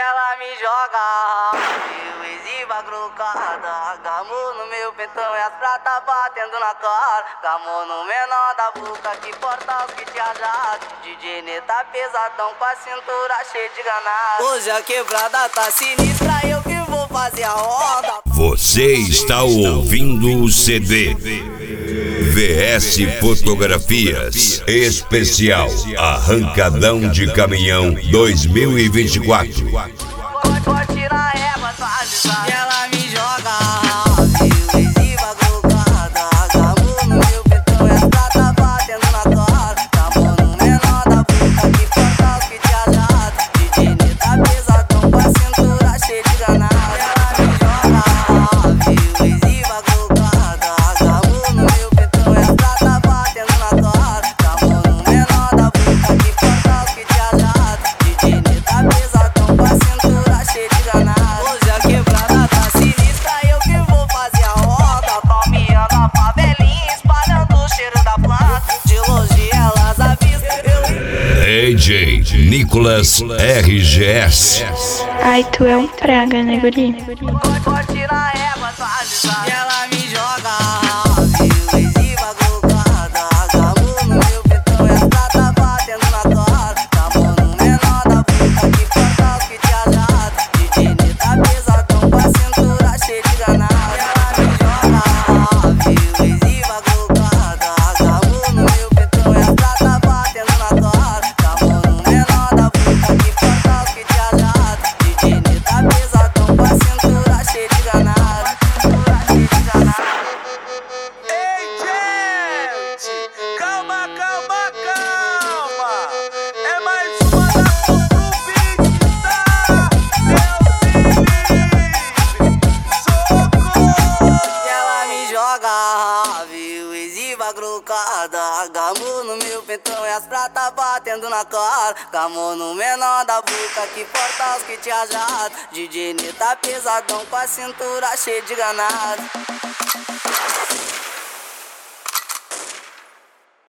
ela me joga, eu exiba grocada. Gamou no meu pentão e as pratas batendo na cara. Gamou no menor da boca que porta os que te ajado. DJ Neta pesadão com a cintura cheia de ganado. Hoje a quebrada tá sinistra, eu que vou fazer a onda. Você está ouvindo o CD VS Fotografias Especial Arrancadão de Caminhão 2024. Pode tirar a régua, tá avisado. E ela me joga, eu exiba grocada. Gamou no meu pentão e as pratas batendo na cara. Gamou no menor da boca que porta os que te ajado. DJ Neta pesadão com a cintura cheia de ganado. Eu exiba grocada. Gamou no meu pentão e as pratas batendo na cara. Gamou no menor da boca que porta os que te ajado. DJ Neta pesadão com a cintura cheia de ganado. Hoje a quebrada tá sinistra, eu que vou fazer a roda. Palmeando a favelinha, espalhando o cheiro da planta. De longe elas avistam, DJ Nicolas RGS. Ai, tu é um praga, né, guri? Pode tirar a régua, tá avisado. E ela me joga, eu exiba grocada. Gamou no meu pentão e as pratas batendo na cara. Gamou no menor da boca que porta os que te ajado. DJ Neta pesadão com a cintura cheia de ganado. E ela me joga, eu exiba grocada. Gamou no meu pentão e as pratas batendo na cara. Gamou no menor da boca que porta os que te ajado. DJ Neta pesadão com a cintura cheia de ganado. Ei, gente, calma, calma, calma. É mais uma da Fotobit, tá? Socorro! E ela me joga, viu, exiba grocada. Gamou no meu pentão e as pratas batendo na cara. Gamou no menor da boca que porta os que te ajado. DJ Neta pesadão com a cintura cheia de ganado.